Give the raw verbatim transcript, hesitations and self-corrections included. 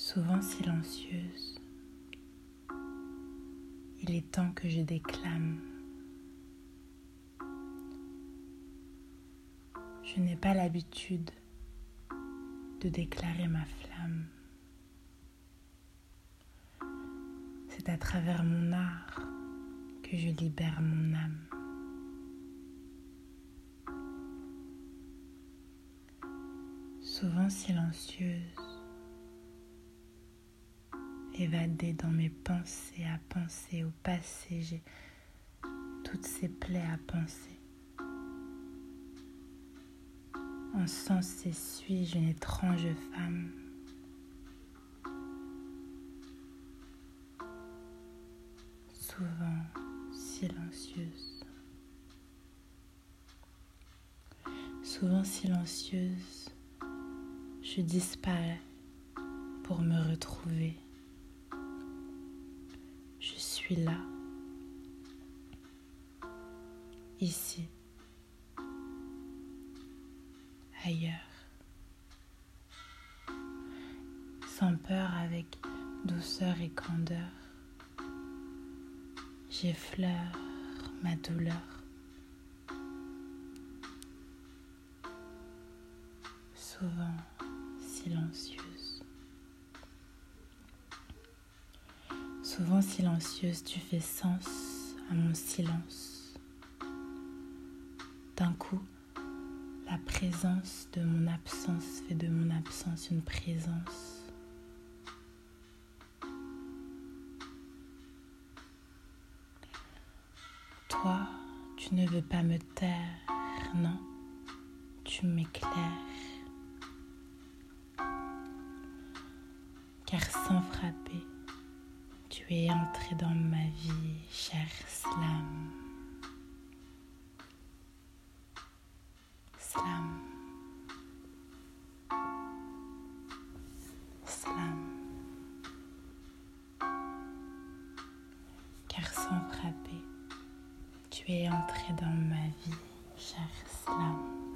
souvent silencieuse. Il est temps que je déclame. Je n'ai pas l'habitude de déclarer ma flamme. C'est à travers mon art que je libère mon âme. Souvent silencieuse, évadée dans mes pensées, à penser au passé, j'ai toutes ces plaies à penser. Encensée suis-je une étrange femme. Souvent silencieuse. Souvent silencieuse, je disparais pour me retrouver. Je suis là, ici, ailleurs, sans peur, avec douceur et candeur. J'effleure ma douleur. Souvent silencieuse. Souvent silencieuse, tu fais sens à mon silence. D'un coup, la présence de mon absence fait de mon absence une présence. Toi, tu ne veux pas me taire, non, tu m'éclaires. Car sans frapper, tu es entré dans ma vie, cher Slam. Slam. Slam. Car sans frapper, tu es entré dans ma vie, cher Slam.